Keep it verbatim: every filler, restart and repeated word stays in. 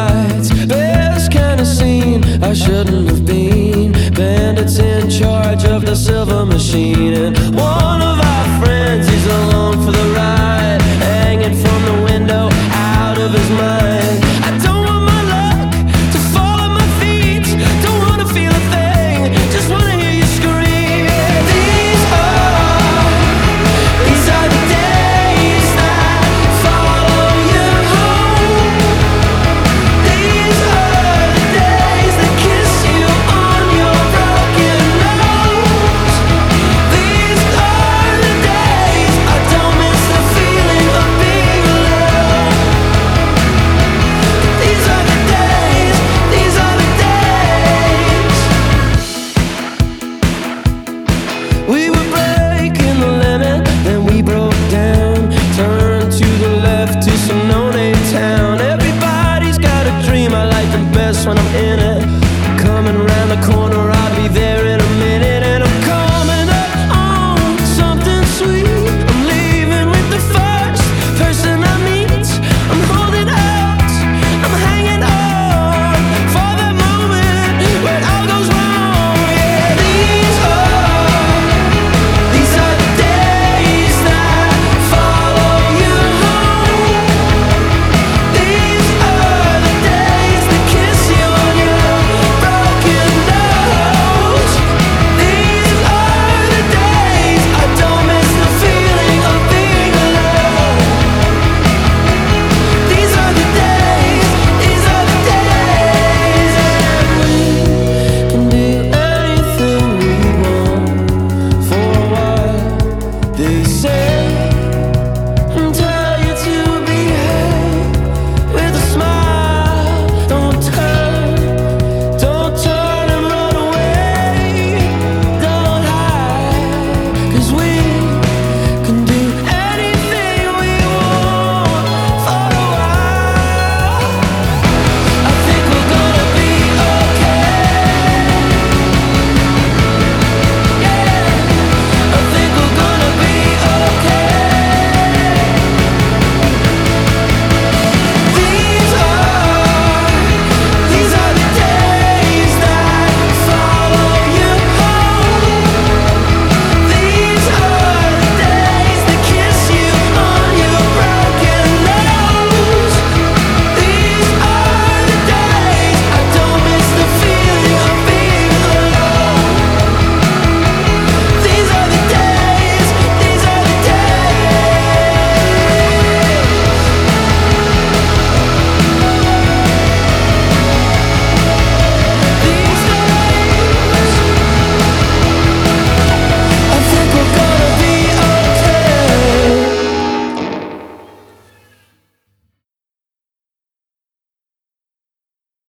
lights. Best kind of scene I shouldn't have been. Bandits in charge of the silver machine, and one of our friends, he's along for the ride, hanging from the window, out of his mind. I don't want my luck to fall at my feet, don't want to feel a thing, just want to hear you scream. These are, these are the days that follow you home. These are the days that kiss you on your broken nose. These are the days I don't miss the feeling of being alone. These are the days, these are the days. We were breaking the limit, then we broke down. Turned to the left to some no-name town. Everybody's got a dream, I like them best when I'm in it. Coming round the corner